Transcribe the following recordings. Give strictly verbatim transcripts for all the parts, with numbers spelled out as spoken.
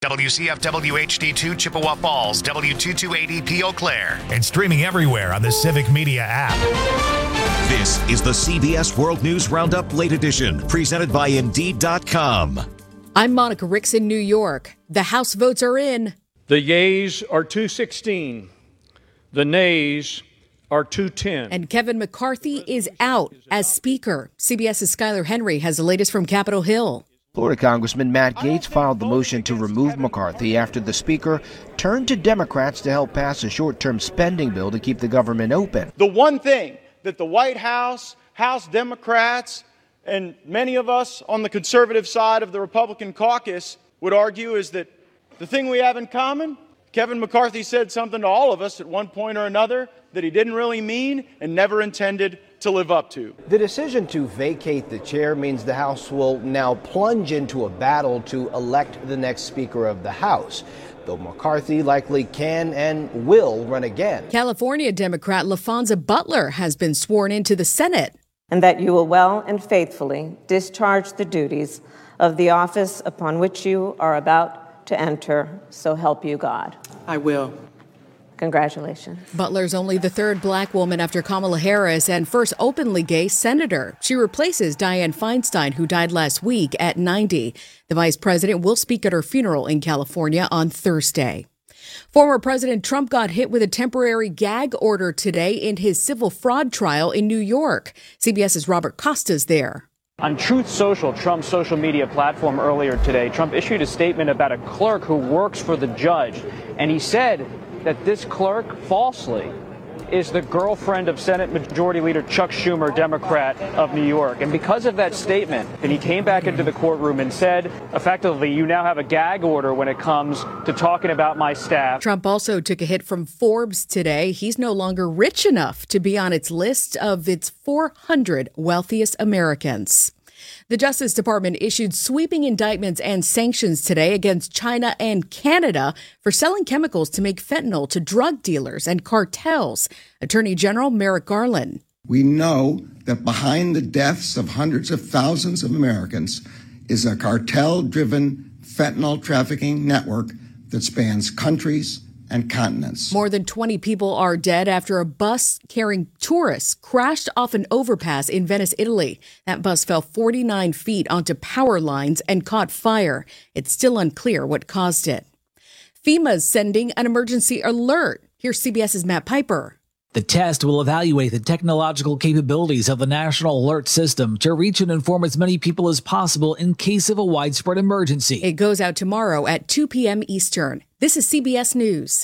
W C F W H D two Chippewa Falls, W two two eight E P Eau Claire, and streaming everywhere on the Civic Media app. This is the C B S World News Roundup Late Edition, presented by Indeed dot com. I'm Monica Ricks in New York. The House votes are in. The yeas are two sixteen. The nays are two ten. And Kevin McCarthy is out as Speaker. CBS's Skylar Henry has the latest from Capitol Hill. Florida Congressman Matt Gaetz filed the motion to remove McCarthy after the Speaker turned to Democrats to help pass a short-term spending bill to keep the government open. The one thing that the White House, House Democrats, and many of us on the conservative side of the Republican caucus would argue is that the thing we have in common, Kevin McCarthy said something to all of us at one point or another that he didn't really mean and never intended to live up to. The decision to vacate the chair means the House will now plunge into a battle to elect the next Speaker of the House, though McCarthy likely can and will run again. California Democrat LaFonza Butler has been sworn into the Senate. And that you will well and faithfully discharge the duties of the office upon which you are about to enter, so help you God. I will. Congratulations. Butler's only the third black woman after Kamala Harris and first openly gay senator. She replaces Dianne Feinstein, who died last week at ninety. The vice president will speak at her funeral in California on Thursday. Former President Trump got hit with a temporary gag order today in his civil fraud trial in New York. CBS's Robert Costa's there. On Truth Social, Trump's social media platform earlier today, Trump issued a statement about a clerk who works for the judge, and he said that this clerk falsely is the girlfriend of Senate Majority Leader Chuck Schumer, Democrat of New York. And because of that statement, then he came back into the courtroom and said, effectively, you now have a gag order when it comes to talking about my staff. Trump also took a hit from Forbes today. He's no longer rich enough to be on its list of its four hundred wealthiest Americans. The Justice Department issued sweeping indictments and sanctions today against China and Canada for selling chemicals to make fentanyl to drug dealers and cartels. Attorney General Merrick Garland. We know that behind the deaths of hundreds of thousands of Americans is a cartel-driven fentanyl trafficking network that spans countries and continents. More than twenty people are dead after a bus carrying tourists crashed off an overpass in Venice, Italy. That bus fell forty-nine feet onto power lines and caught fire. It's still unclear what caused it. FEMA's sending an emergency alert. Here's CBS's Matt Piper. The test will evaluate the technological capabilities of the National Alert System to reach and inform as many people as possible in case of a widespread emergency. It goes out tomorrow at two p.m. Eastern. This is C B S News.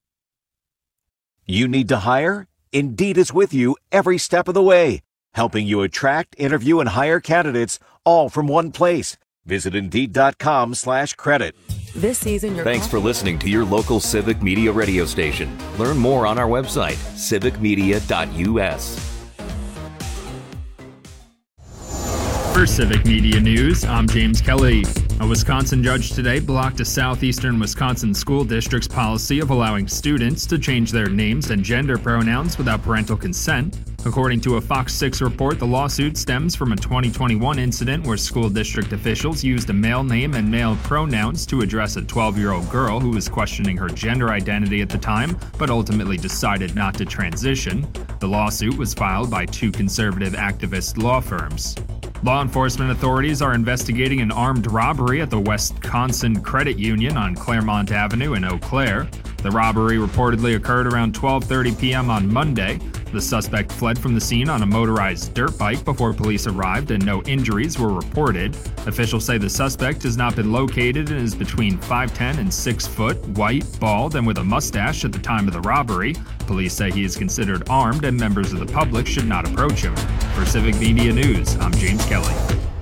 You need to hire? Indeed is with you every step of the way, helping you attract, interview, and hire candidates all from one place. Visit Indeed.com slash credit. This season, your Thanks for listening to your local Civic Media radio station. Learn more on our website, civic media dot u s. For Civic Media News, I'm James Kelly. A Wisconsin judge today blocked a southeastern Wisconsin school district's policy of allowing students to change their names and gender pronouns without parental consent. According to a Fox six report, the lawsuit stems from a twenty twenty-one incident where school district officials used a male name and male pronouns to address a twelve-year-old girl who was questioning her gender identity at the time, but ultimately decided not to transition. The lawsuit was filed by two conservative activist law firms. Law enforcement authorities are investigating an armed robbery at the Wisconsin Credit Union on Claremont Avenue in Eau Claire. The robbery reportedly occurred around twelve thirty p.m. on Monday. The suspect fled from the scene on a motorized dirt bike before police arrived, and no injuries were reported. Officials say the suspect has not been located and is between five ten and six foot, white, bald, and with a mustache at the time of the robbery. Police say he is considered armed and members of the public should not approach him. For Civic Media News, I'm James Kelly.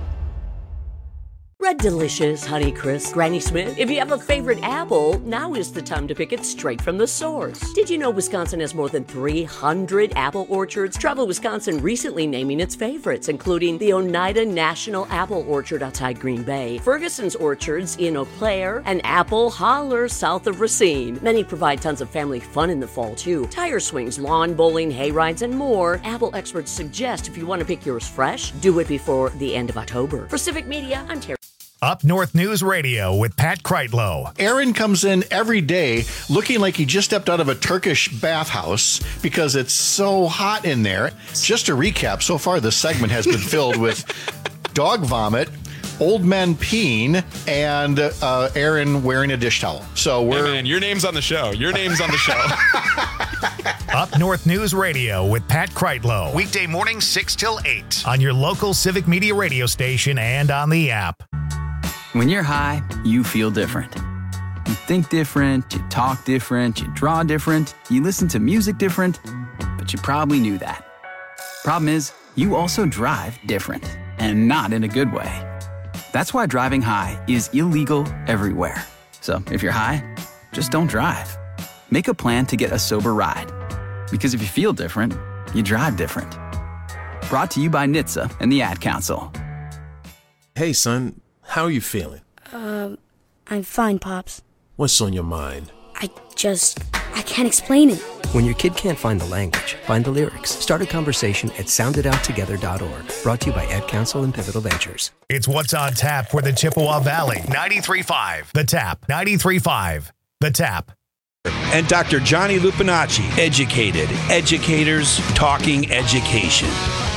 Red Delicious, Honeycrisp, Granny Smith. If you have a favorite apple, now is the time to pick it straight from the source. Did you know Wisconsin has more than three hundred apple orchards? Travel Wisconsin recently naming its favorites, including the Oneida National Apple Orchard outside Green Bay, Ferguson's Orchards in Eau Claire, and Apple Holler south of Racine. Many provide tons of family fun in the fall, too. Tire swings, lawn bowling, hay rides, and more. Apple experts suggest if you want to pick yours fresh, do it before the end of October. For Civic Media, I'm Terry. Up North News Radio with Pat Kreitlow. Aaron comes in every day looking like he just stepped out of a Turkish bathhouse because it's so hot in there. Just to recap, so far this segment has been filled with dog vomit, old men peeing, and uh, Aaron wearing a dish towel. So we're... Hey man, your name's on the show. Your name's on the show. Up North News Radio with Pat Kreitlow. Weekday mornings six till eight on your local Civic Media radio station and on the app. When you're high, you feel different. You think different, you talk different, you draw different, you listen to music different, but you probably knew that. Problem is, you also drive different, and not in a good way. That's why driving high is illegal everywhere. So if you're high, just don't drive. Make a plan to get a sober ride. Because if you feel different, you drive different. Brought to you by N H T S A and the Ad Council. Hey, son. How are you feeling? Um, I'm fine, Pops. What's on your mind? I just, I can't explain it. When your kid can't find the language, find the lyrics. Start a conversation at sound it out together dot org. Brought to you by Ad Council and Pivotal Ventures. It's What's on Tap for the Chippewa Valley. ninety-three point five The Tap. ninety-three point five The Tap. And Doctor Johnny Lupinacci, educated. Educators talking education.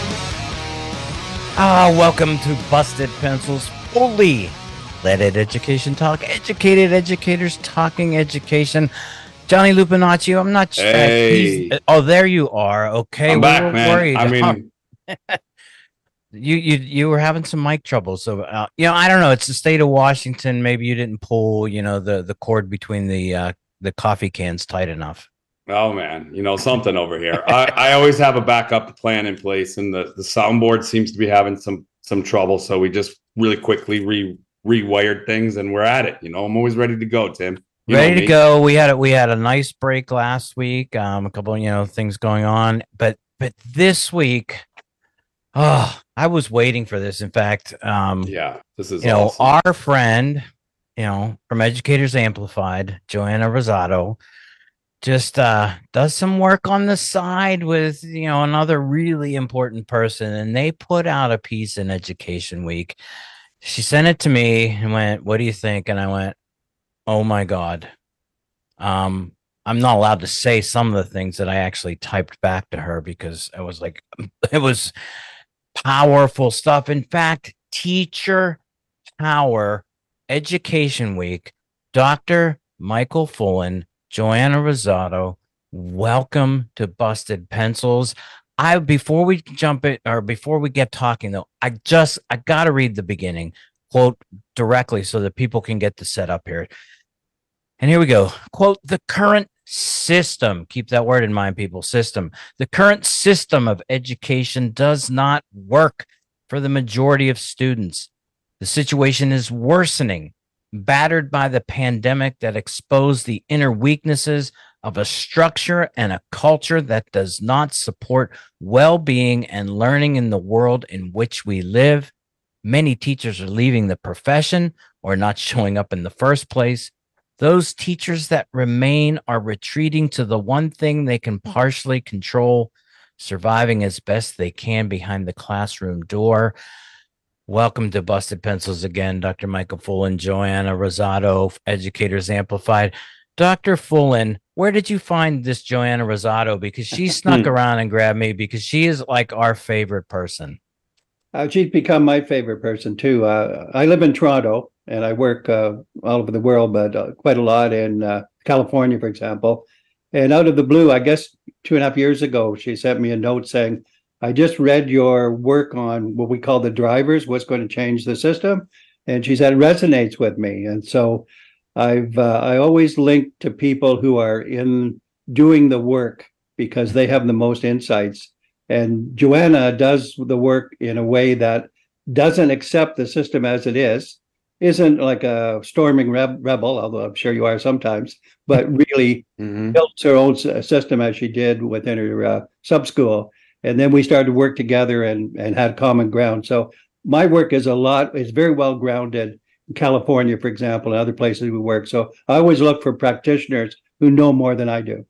Ah, welcome to Busted Pencils. Fully leaded education talk, educated educators talking education. Johnny Lupinacci, I'm not sure. Hey. Oh, there you are. Okay, I'm we back, were man. worried. I mean, you you you were having some mic trouble, so uh, you know I don't know. It's the state of Washington. Maybe you didn't pull you know the the cord between the uh, the coffee cans tight enough. oh man, you know something over here. I, I always have a backup plan in place, and the the soundboard seems to be having some some trouble. So we just really quickly re rewired things, and we're at it. You know, I'm always ready to go, Tim. You Ready to go. We had a, we had a nice break last week. Um, a couple, you know, things going on, but but this week, oh, I was waiting for this. In fact, um, yeah, this is you know awesome. our friend, you know, from Educators Amplified, Joanna Rosado, just uh, does some work on the side with you know another really important person, and they put out a piece in Education Week. She sent it to me and went, "What do you think?" And I went, "Oh my God." Um, I'm not allowed to say some of the things that I actually typed back to her because I was like, it was powerful stuff. In fact, Teacher Power Education Week, Doctor Michael Fullen, Joanna Rosado, welcome to Busted Pencils. I before we jump it or before we get talking though, I just I gotta read the beginning quote directly so that people can get the setup here. And here we go. Quote, "The current system," keep that word in mind, people, system. "The current system of education does not work for the majority of students. The situation is worsening, battered by the pandemic that exposed the inner weaknesses of a structure and a culture that does not support well-being and learning in the world in which we live. Many teachers are leaving the profession or not showing up in the first place. Those teachers that remain are retreating to the one thing they can partially control, surviving as best they can behind the classroom door." Welcome to Busted Pencils again, Doctor Michael Fullen, Joanna Rosado, Educators Amplified. Doctor Fullen, where did you find this Joanna Rosado? Because she snuck around and grabbed me because she is like our favorite person. Uh, she's become my favorite person too. Uh, I live in Toronto and I work uh, all over the world, but uh, quite a lot in uh, California, for example. And out of the blue, I guess two and a half years ago, she sent me a note saying, "I just read your work on what we call the drivers, what's going to change the system." And she said, it resonates with me. And so I've uh, I always link to people who are in doing the work because they have the most insights. And Joanna does the work in a way that doesn't accept the system as it is, isn't like a storming reb- rebel, although I'm sure you are sometimes, but really mm-hmm. built her own system as she did within her uh, sub-school. And then we started to work together and, and had common ground. So my work is a lot, is very well grounded in California, for example, and other places we work. So I always look for practitioners who know more than I do.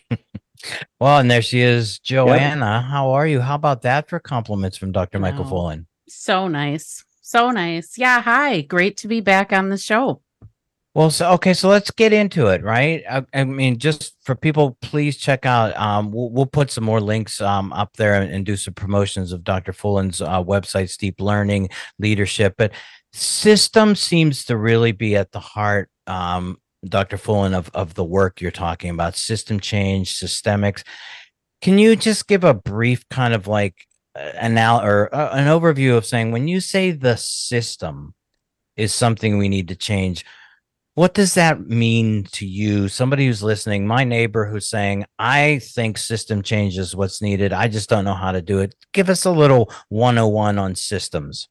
Well, and there she is, Joanna. Yeah. How are you? How about that for compliments from Doctor Michael oh, Fullen? So nice. So nice. Yeah. Hi. Great to be back on the show. Well, so okay, so let's get into it, right? I, I mean, just for people, please check out. Um, we'll, we'll put some more links um up there and, and do some promotions of Doctor Fullen's uh, website, Steep Learning Leadership. But system seems to really be at the heart, um, Doctor Fullen, of of the work you're talking about. System change, systemics. Can you just give a brief kind of like an or uh, an overview of saying when you say the system is something we need to change? What does that mean to you? Somebody who's listening, my neighbor who's saying, I think system change is what's needed. I just don't know how to do it. Give us a little one oh one on systems.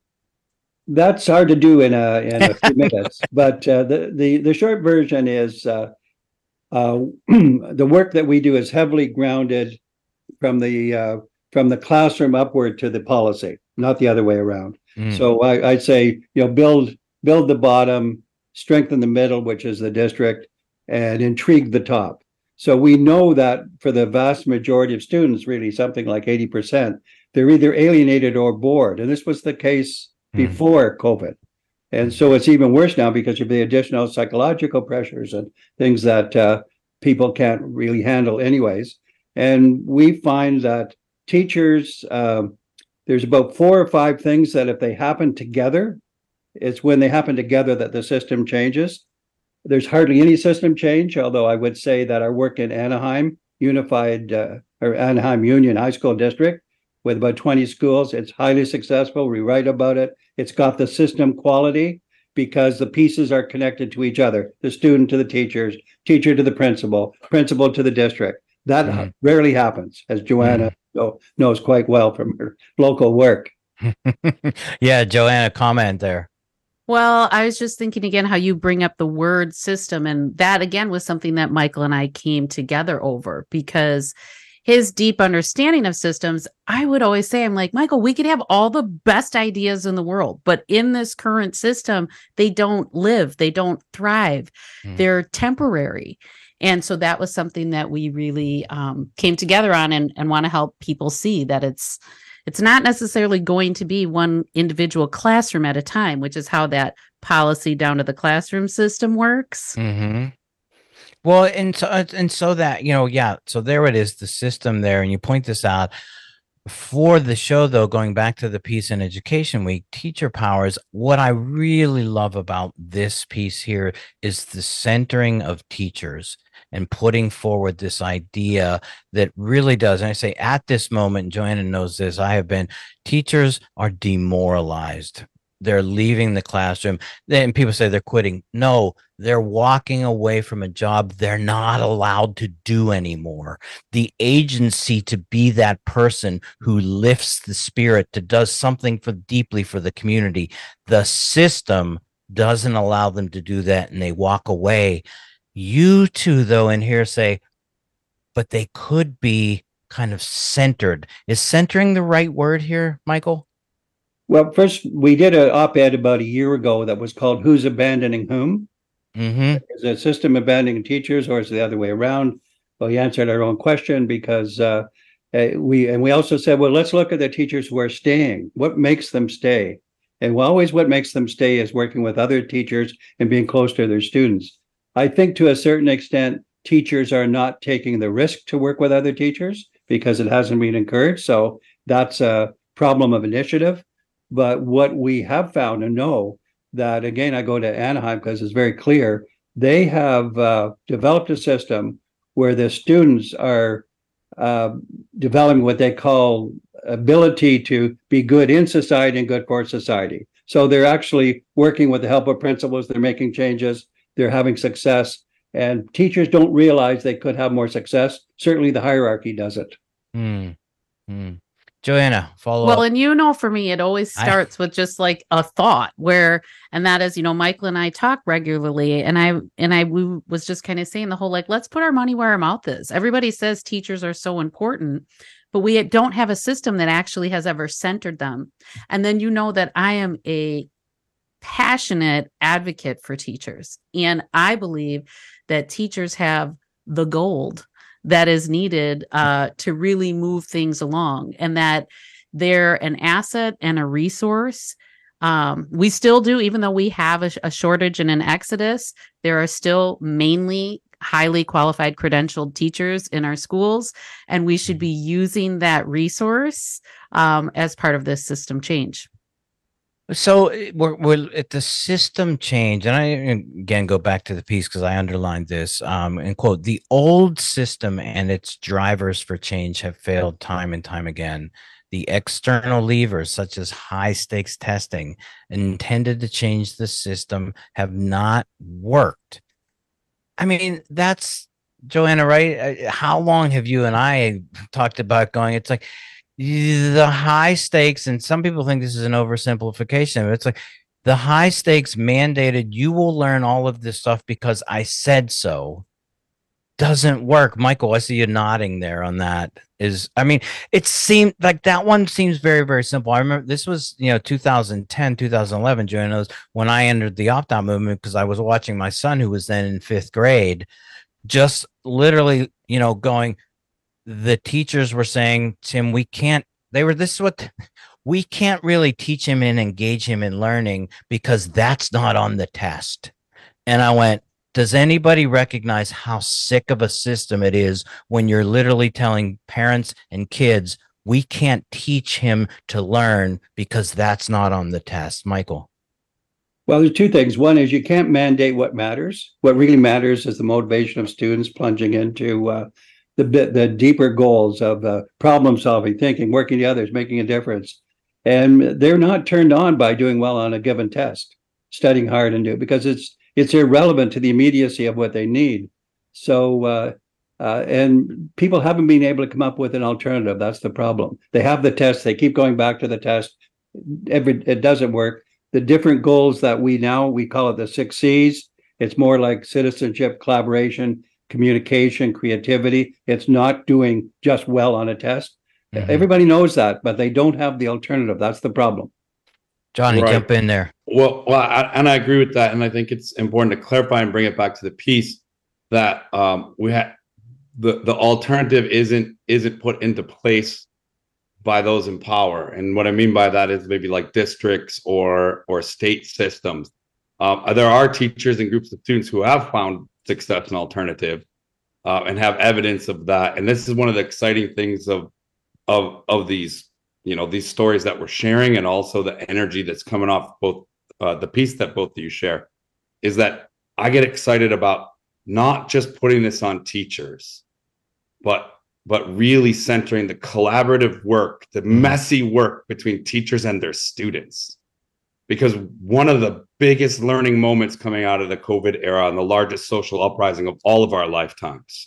That's hard to do in a, in a few minutes, but uh, the, the, the short version is uh, uh, the work that we do is heavily grounded from the, uh, from the classroom upward to the policy, not the other way around. Mm. So I, I'd say, you know, build, build the bottom, strengthen the middle, which is the district, and intrigue the top. So we know that for the vast majority of students, really something like eighty percent, they're either alienated or bored. And this was the case before mm. COVID. And so it's even worse now because of the additional psychological pressures and things that uh, people can't really handle anyways. And we find that teachers, uh, there's about four or five things that if they happen together, it's when they happen together that the system changes. There's hardly any system change, although I would say that our work in Anaheim Unified uh, or Anaheim Union High School District with about twenty schools, it's highly successful. We write about it. It's got the system quality because the pieces are connected to each other. The student to the teachers, teacher to the principal, principal to the district. That mm-hmm. rarely happens, as Joanna mm-hmm. knows quite well from her local work. Yeah, Joanna, comment there. Well, I was just thinking again how you bring up the word system. And that, again, was something that Michael and I came together over because his deep understanding of systems, I would always say, I'm like, Michael, we could have all the best ideas in the world, but in this current system, they don't live, they don't thrive, mm. they're temporary. And so that was something that we really um, came together on and, and want to help people see that it's It's not necessarily going to be one individual classroom at a time, which is how that policy down to the classroom system works. Mm-hmm. Well, and so, and so that, you know, yeah, so there it is, the system there. And you point this out for the show, though, going back to the piece in Education Week, Teacher Powers, what I really love about this piece here is the centering of teachers and putting forward this idea that really does. And I say at this moment, Joanna knows this, I have been, teachers are demoralized. They're leaving the classroom. Then people say they're quitting. No, they're walking away from a job they're not allowed to do anymore. The agency to be that person who lifts the spirit, to does something for deeply for the community. The system doesn't allow them to do that, and they walk away. You two, though, in here say, but they could be kind of centered. Is centering the right word here, Michael? Well, first, we did an op-ed about a year ago that was called Who's Abandoning Whom? Mm-hmm. Is the system abandoning teachers, or is it the other way around? Well, we answered our own question because uh, we, and we also said, well, let's look at the teachers who are staying. What makes them stay? And well, always what makes them stay is working with other teachers and being close to their students. I think to a certain extent, teachers are not taking the risk to work with other teachers because it hasn't been encouraged. So that's a problem of initiative. But what we have found and know that, again, I go to Anaheim because it's very clear, they have uh, developed a system where the students are uh, developing what they call ability to be good in society and good for society. So they're actually working with the help of principals. They're making changes. They're having success. And teachers don't realize they could have more success. Certainly the hierarchy doesn't. Mm. Mm. Joanna, follow well, up. And you know, for me, it always starts I... with just like a thought where, and that is, you know, Michael and I talk regularly, and I, and I we was just kind of saying the whole, like, let's put our money where our mouth is. Everybody says teachers are so important, but we don't have a system that actually has ever centered them. And then, you know, that I am a passionate advocate for teachers. And I believe that teachers have the gold that is needed uh, to really move things along, and that they're an asset and a resource Um, we still do, even though we have a, a shortage and an exodus, there are still mainly highly qualified credentialed teachers in our schools, and we should be using that resource um, as part of this system change. So we're, we're at the system change, and I again go back to the piece because I underlined this um, and quote, the old system and its drivers for change have failed time and time again. The external levers, such as high stakes testing intended to change the system, have not worked. I mean, that's Joanna, right? How long have you and I talked about going? It's like the high stakes, and some people think this is an oversimplification, but it's like the high stakes mandated you will learn all of this stuff because I said so. Doesn't work. Michael, I see you nodding there on that. Is I mean, it seemed like that one seems very, very simple. I remember this was, you know, two thousand ten, two thousand eleven, Joanna, when I entered the opt-out movement because I was watching my son, who was then in fifth grade, just literally, you know, going, the teachers were saying, Tim, we can't, they were, this is what, we can't really teach him and engage him in learning because that's not on the test. And I went, does anybody recognize how sick of a system it is when you're literally telling parents and kids, we can't teach him to learn because that's not on the test? Michael. Well, there's two things. One is you can't mandate what matters. What really matters is the motivation of students plunging into uh, the the deeper goals of uh, problem solving, thinking, working with others, making a difference. And they're not turned on by doing well on a given test, studying hard and do it, because it's It's irrelevant to the immediacy of what they need. So, uh, uh, and people haven't been able to come up with an alternative. That's the problem. They have the test. They keep going back to the test. Every, it doesn't work. The different goals that we now, we call it the six C's. It's more like citizenship, collaboration, communication, creativity. It's not doing just well on a test. Mm-hmm. Everybody knows that, but they don't have the alternative. That's the problem. Johnny, Right. jump in there. Well, well, I, and I agree with that, and I think it's important to clarify and bring it back to the piece that um, we had the the alternative isn't isn't put into place by those in power, and what I mean by that is maybe like districts or or state systems. Um, there are teachers and groups of students who have found success in alternative uh, and have evidence of that, and this is one of the exciting things of of of these. You know, these stories that we're sharing, and also the energy that's coming off both uh, the piece that both of you share, is that I get excited about not just putting this on teachers, but but really centering the collaborative work, the messy work between teachers and their students. Because one of the biggest learning moments coming out of the COVID era and the largest social uprising of all of our lifetimes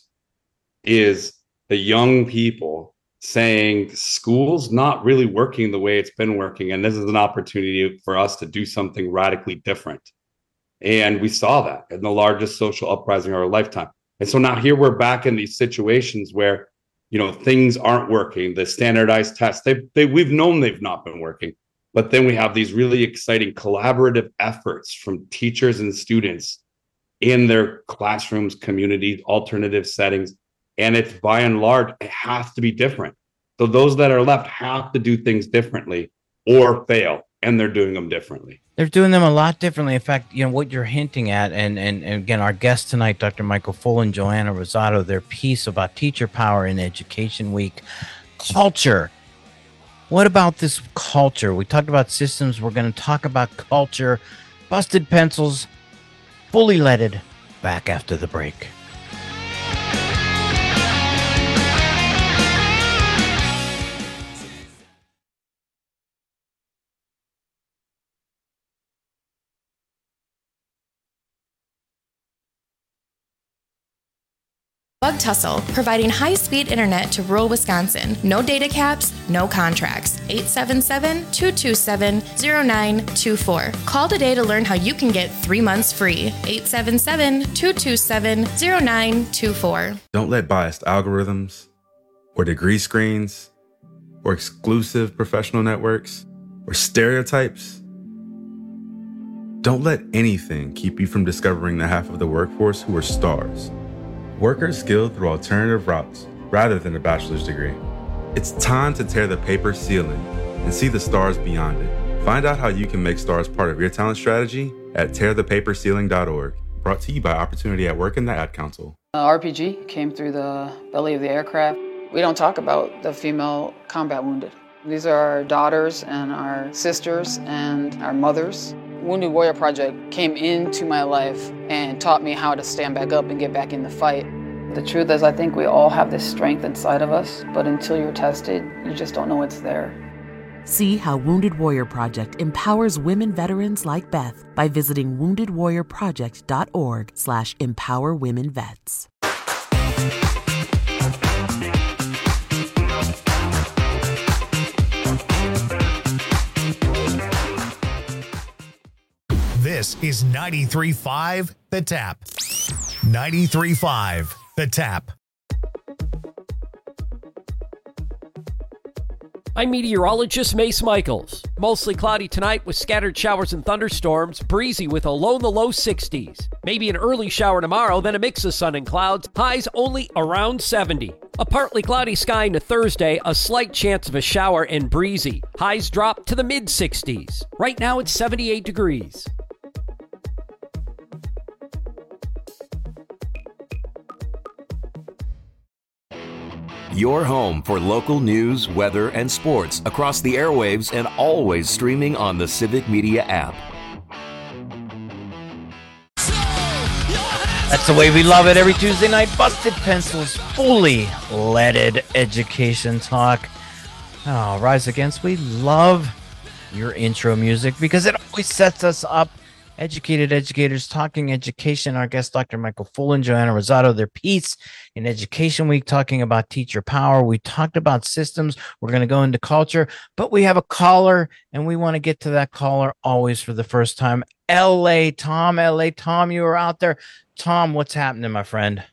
is the young people saying school's not really working the way it's been working, and this is an opportunity for us to do something radically different. And we saw that in the largest social uprising of our lifetime. And so now here we're back in these situations where, you know, things aren't working. The standardized tests, they, they we've known they've not been working, but then we have these really exciting collaborative efforts from teachers and students in their classrooms, communities, alternative settings. And it's by and large, it has to be different. So those that are left have to do things differently or fail, and they're doing them differently. They're doing them a lot differently. In fact, you know, what you're hinting at, and, and, and again, our guests tonight, Doctor Michael Full and Joanna Rosado, their piece about teacher power in Education Week, culture. What about this culture? We talked about systems. We're going to talk about culture. Busted Pencils, fully leaded, back after the break. Bug Tussle, providing high-speed internet to rural Wisconsin. No data caps, no contracts. eight seven seven, two two seven, zero nine two four. Call today to learn how you can get three months free. eight seven seven, two two seven, zero nine two four. Don't let biased algorithms or degree screens or exclusive professional networks or stereotypes. Don't let anything keep you from discovering the half of the workforce who are stars. Workers skilled through alternative routes rather than a bachelor's degree. It's time to tear the paper ceiling and see the stars beyond it. Find out how you can make STARS part of your talent strategy at tear the paper ceiling dot org. Brought to you by Opportunity at Work and the Ad Council. Uh, R P G came through the belly of the aircraft. We don't talk about the female combat wounded. These are our daughters and our sisters and our mothers. Wounded Warrior Project came into my life and taught me how to stand back up and get back in the fight. The truth is, I think we all have this strength inside of us, but until you're tested, you just don't know it's there. See how Wounded Warrior Project empowers women veterans like Beth by visiting wounded warrior project dot org slash empower women vets. This is ninety-three point five The Tap. ninety-three point five The Tap. I'm meteorologist Mace Michaels. Mostly cloudy tonight with scattered showers and thunderstorms, breezy with a low in the low sixties. Maybe an early shower tomorrow, then a mix of sun and clouds, highs only around seventy. A partly cloudy sky into Thursday, a slight chance of a shower and breezy. Highs drop to the mid sixties. Right now it's seventy-eight degrees. Your home for local news, weather, and sports across the airwaves and always streaming on the Civic Media app. That's the way we love it every Tuesday night. Busted Pencils, fully leaded education talk. Oh, Rise Against, we love your intro music because it always sets us up. Educated Educators Talking Education. Our guest, Doctor Michael Full and Joanna Rosado, their piece in Education Week talking about teacher power. We talked about systems. We're going to go into culture, but we have a caller, and we want to get to that caller always for the first time. L A Tom, L A Tom, you are out there. Tom, what's happening, my friend?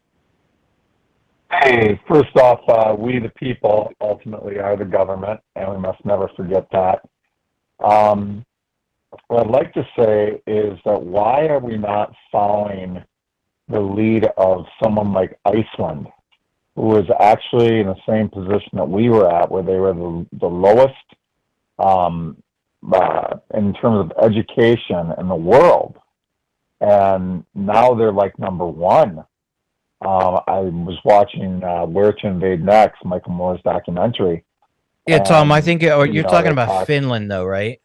Hey, first off, uh, we the people ultimately are the government, and we must never forget that. Um, What I'd like to say is that why are we not following the lead of someone like Iceland, who was actually in the same position that we were at, where they were the, the lowest um, uh, in terms of education in the world, and now they're like number one. Uh, I was watching uh, Where to Invade Next, Michael Moore's documentary. Yeah, Tom, and, I think you're, you you're know, talking about talk- Finland, though, right?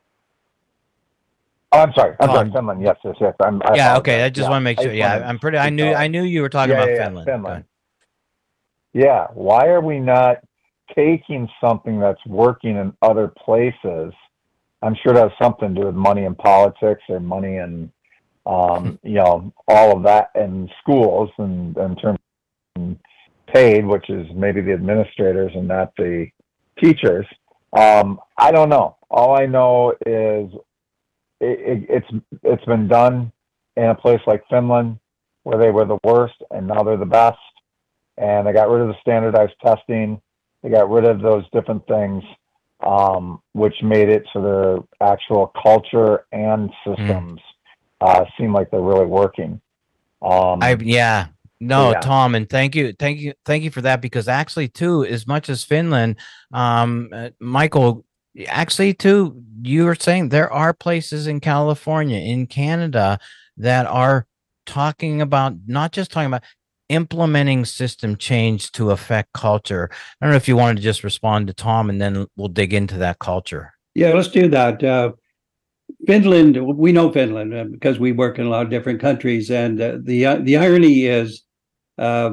Oh, I'm sorry. I'm Tom. sorry. Finland. Yes, yes, yes. I'm, I Yeah, apologize. okay. I just Yeah, want to make sure. Yeah, Iceland. I'm pretty. I knew. I knew you were talking Yeah, about yeah, Finland. Finland. Yeah. Why are we not taking something that's working in other places? I'm sure it has something to do with money in politics or money in, um, you know, all of that in schools and in terms of paid, which is maybe the administrators and not the teachers. Um, I don't know. All I know is it, it, it's it's been done in a place like Finland, where they were the worst, and now they're the best. And they got rid of the standardized testing. They got rid of those different things, um, which made it so their actual culture and systems mm. uh, seem like they're really working. Um, I yeah. No, yeah. Tom, and thank you, thank you, thank you for that. Because actually, too, as much as Finland, um, uh, Michael, actually, too, you were saying there are places in California, in Canada, that are talking about not just talking about implementing system change to affect culture. I don't know if you wanted to just respond to Tom, and then we'll dig into that culture. Yeah, let's do that. Uh, Finland, we know Finland uh, because we work in a lot of different countries, and uh, the uh, the irony is, uh,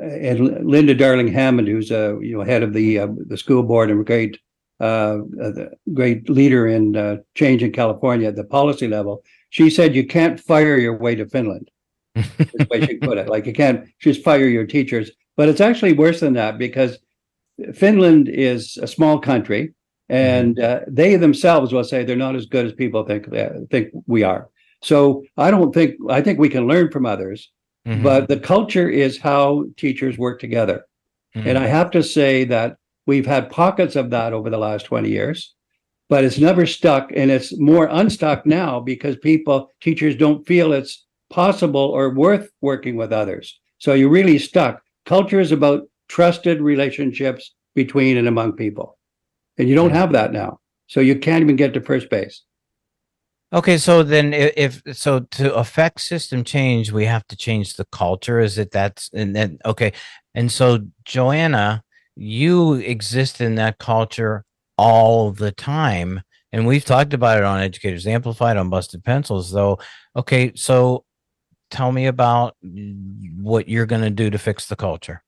and Linda Darling Hammond, who's uh, you know head of the uh, the school board and a great uh, uh, great leader in uh, change in California at the policy level, she said you can't fire your way to Finland. That's the way she put it. Like you can't just fire your teachers, but it's actually worse than that because Finland is a small country. And uh, they themselves will say they're not as good as people think uh, think we are. So I don't think I think we can learn from others, mm-hmm. but the culture is how teachers work together. Mm-hmm. And I have to say that we've had pockets of that over the last twenty years, but it's never stuck, and it's more unstuck now because people, teachers don't feel it's possible or worth working with others. So you're really stuck. Culture is about trusted relationships between and among people. And you don't have that now. So you can't even get to first base. Okay, so then if, if so to affect system change, we have to change the culture. Is it that's and then okay. And so Joanna, you exist in that culture all the time. And we've talked about it on Educators Amplified, on Busted Pencils, though. Okay, so tell me about what you're going to do to fix the culture.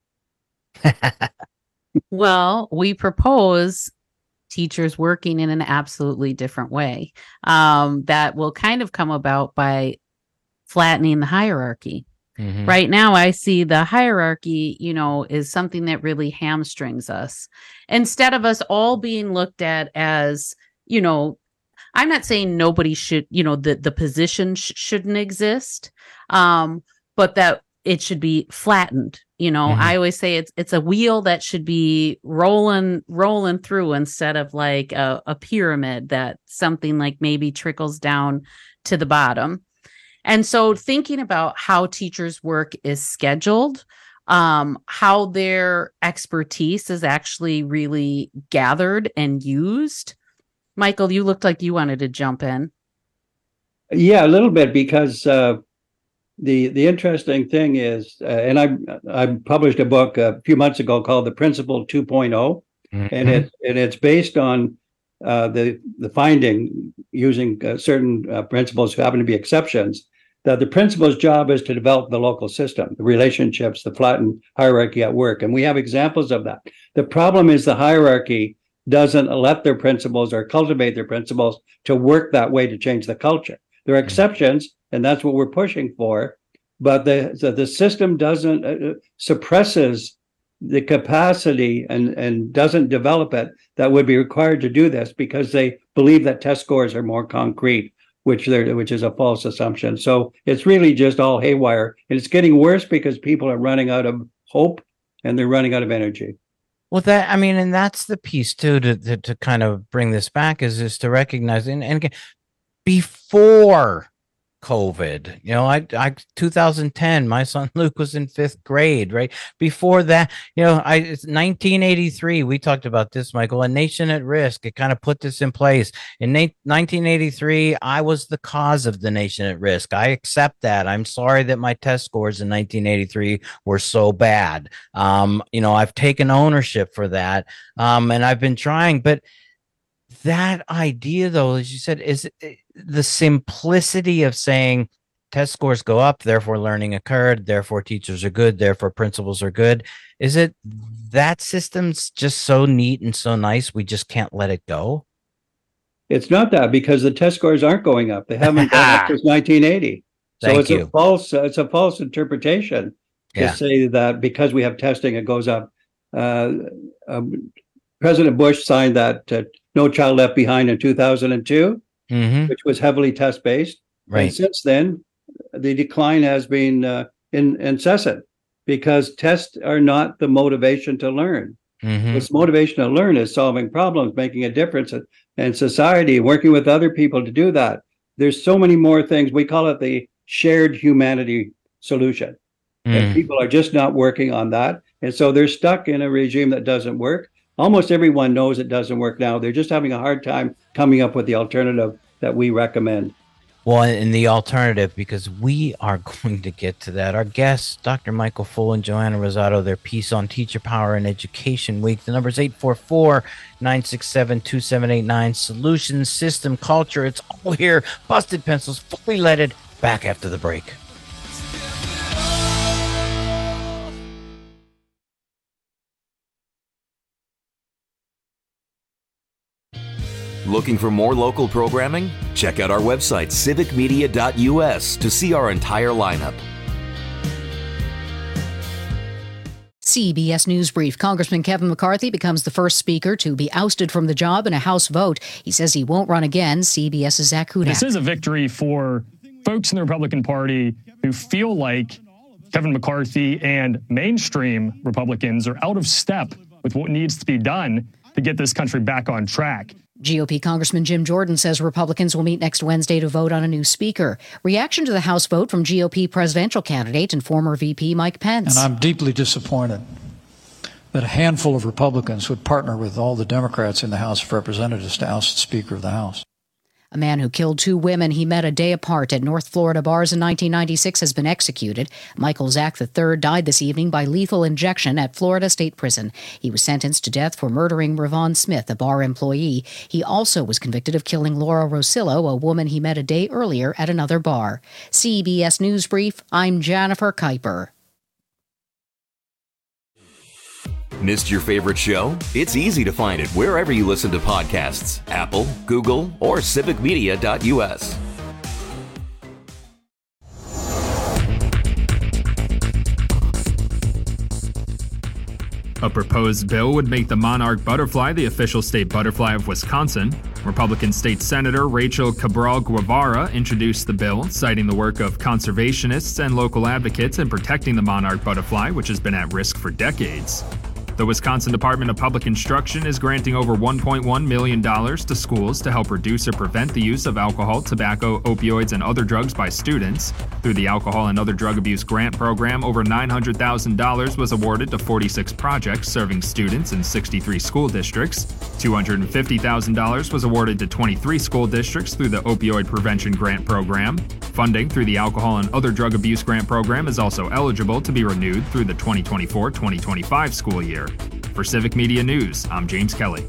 Well, we propose teachers working in an absolutely different way um, that will kind of come about by flattening the hierarchy. Mm-hmm. Right now, I see the hierarchy, you know, is something that really hamstrings us. Instead of us all being looked at as, you know, I'm not saying nobody should, you know, the, the position sh- shouldn't exist, um, but that it should be flattened. You know, mm-hmm. I always say it's it's a wheel that should be rolling rolling through instead of like a, a pyramid that something like maybe trickles down to the bottom. And so thinking about how teachers' work is scheduled, um, how their expertise is actually really gathered and used. Michael, you looked like you wanted to jump in. Yeah, a little bit, because uh, the the interesting thing is, uh, and I I published a book a few months ago called The Principal two point oh, mm-hmm. and it and it's based on uh, the the finding using uh, certain uh, principles who happen to be exceptions, that the principal's job is to develop the local system, the relationships, the flattened hierarchy at work, and we have examples of that. The problem is the hierarchy doesn't let their principals or cultivate their principals to work that way to change the culture. There are exceptions, and that's what we're pushing for. But the the, the system doesn't uh, suppresses the capacity and, and doesn't develop it that would be required to do this, because they believe that test scores are more concrete, which they're which is a false assumption. So it's really just all haywire, and it's getting worse because people are running out of hope and they're running out of energy. Well, that I mean, and that's the piece too to to, to kind of bring this back is is to recognize and, and again, before COVID, you know, I, I, two thousand ten, my son Luke was in fifth grade, right? Before that, you know, I, it's nineteen eighty-three, we talked about this, Michael, A Nation at Risk. It kind of put this in place. In na- nineteen eighty-three, I was the cause of the nation at risk. I accept that. I'm sorry that my test scores in nineteen eighty-three were so bad. Um, you know, I've taken ownership for that. Um, and I've been trying, but that idea, though, as you said, is the simplicity of saying test scores go up, therefore learning occurred, therefore teachers are good, therefore principals are good. Is it that system's just so neat and so nice, we just can't let it go? It's not that, because the test scores aren't going up. They haven't gone up since nineteen eighty. So Thank it's you. a false uh, it's a false interpretation to Yeah. say that because we have testing, it goes up. Uh, um, President Bush signed that uh, No Child Left Behind in two thousand two, mm-hmm. which was heavily test-based. Right. And since then, the decline has been uh, in, incessant, because tests are not the motivation to learn. Mm-hmm. What's motivation to learn is solving problems, making a difference in, in society, working with other people to do that. There's so many more things. We call it the shared humanity solution. Mm. And people are just not working on that. And so they're stuck in a regime that doesn't work. Almost everyone knows it doesn't work now. They're just having a hard time coming up with the alternative that we recommend. Well, and the alternative, because we are going to get to that. Our guests, Doctor Michael Full and Joanna Rosado, their piece on Teacher Power and Education Week. The number is eight four four, nine six seven, two seven eight nine. Solutions, system, culture. It's all here. Busted Pencils, fully leaded. Back after the break. Looking for more local programming? Check out our website, civic media dot u s, to see our entire lineup. C B S News Brief. Congressman Kevin McCarthy becomes the first speaker to be ousted from the job in a House vote. He says he won't run again. CBS's Zach Hudak. This is a victory for folks in the Republican Party who feel like Kevin McCarthy and mainstream Republicans are out of step with what needs to be done to get this country back on track. G O P Congressman Jim Jordan says Republicans will meet next Wednesday to vote on a new speaker. Reaction to the House vote from G O P presidential candidate and former V P Mike Pence. And I'm deeply disappointed that a handful of Republicans would partner with all the Democrats in the House of Representatives to oust the Speaker of the House. A man who killed two women he met a day apart at North Florida bars in nineteen ninety-six has been executed. Michael Zach the third died this evening by lethal injection at Florida State Prison. He was sentenced to death for murdering Ravon Smith, a bar employee. He also was convicted of killing Laura Rosillo, a woman he met a day earlier at another bar. C B S News Brief, I'm Jennifer Kuiper. Missed your favorite show? It's easy to find it wherever you listen to podcasts. Apple, Google, or civic media dot U S. A proposed bill would make the monarch butterfly the official state butterfly of Wisconsin. Republican State Senator Rachel Cabral Guevara introduced the bill, citing the work of conservationists and local advocates in protecting the monarch butterfly, which has been at risk for decades. The Wisconsin Department of Public Instruction is granting over one point one million dollars to schools to help reduce or prevent the use of alcohol, tobacco, opioids, and other drugs by students. Through the Alcohol and Other Drug Abuse Grant Program, over nine hundred thousand dollars was awarded to forty-six projects serving students in sixty-three school districts. two hundred fifty thousand dollars was awarded to twenty-three school districts through the Opioid Prevention Grant Program. Funding through the Alcohol and Other Drug Abuse Grant Program is also eligible to be renewed through the twenty twenty-four twenty twenty-five school year. For Civic Media News, I'm James Kelly.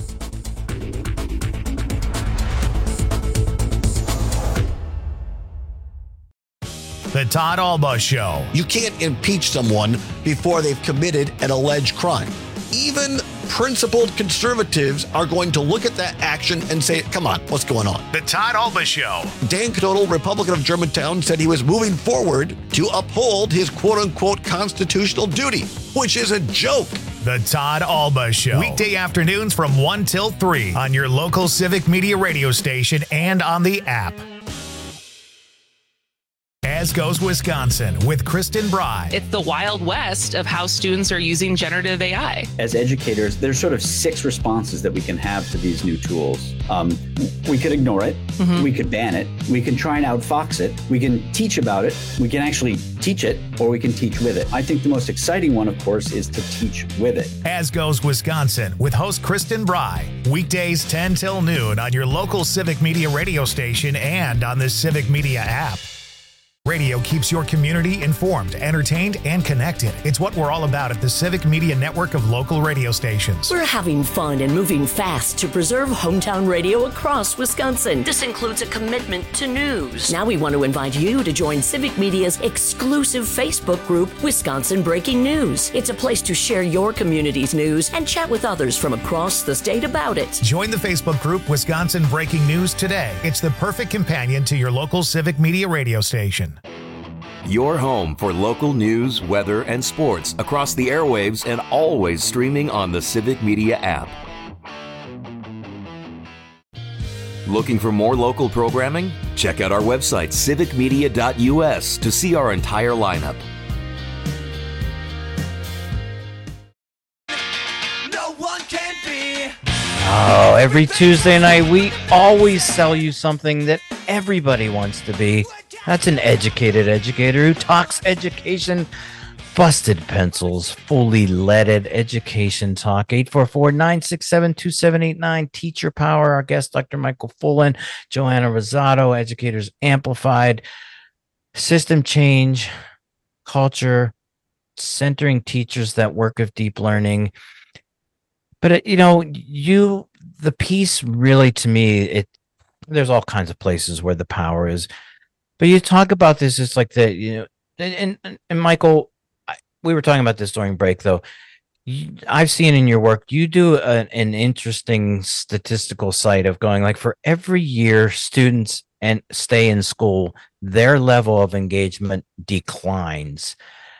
The Todd Alba Show. You can't impeach someone before they've committed an alleged crime. Even principled conservatives are going to look at that action and say, come on, what's going on? The Todd Alba Show. Dan Knodel, Republican of Germantown, said he was moving forward to uphold his quote-unquote constitutional duty, which is a joke. The Todd Alba Show. Weekday afternoons from one till three on your local Civic Media radio station and on the app. As Goes Wisconsin with Kristen Bry. It's the Wild West of how students are using generative A I. As educators, there's sort of six responses that we can have to these new tools. Um, we could ignore it. Mm-hmm. We could ban it. We can try and outfox it. We can teach about it. We can actually teach it, or we can teach with it. I think the most exciting one, of course, is to teach with it. As Goes Wisconsin with host Kristen Bry. Weekdays ten till noon on your local Civic Media radio station and on the Civic Media app. Radio keeps your community informed, entertained, and connected. It's what we're all about at the Civic Media network of local radio stations. We're having fun and moving fast to preserve hometown radio across Wisconsin. This includes a commitment to news. Now we want to invite you to join Civic Media's exclusive Facebook group, Wisconsin Breaking News. It's a place to share your community's news and chat with others from across the state about it. Join the Facebook group, Wisconsin Breaking News, today. It's the perfect companion to your local Civic Media radio station. Your home for local news, weather, and sports across the airwaves and always streaming on the Civic Media app. Looking for more local programming? Check out our website, civic media dot U S, to see our entire lineup. No one can be. Oh, every Tuesday night, we always sell you something that everybody wants to be. That's an educated educator who talks education. Busted pencils, fully leaded education talk. eight four four, nine six seven, two seven eight nine. Teacher Power. Our guest, Doctor Michael Fullen. Joanna Rosado, Educators Amplified. System change, culture, centering teachers that work of deep learning. But, it, you know, you, the piece really, to me, it there's all kinds of places where the power is. But you talk about this, it's like the, you know, and, and, and Michael, I, we were talking about this during break, though. You, I've seen in your work, you do a, an interesting statistical site of going like for every year students and stay in school, their level of engagement declines.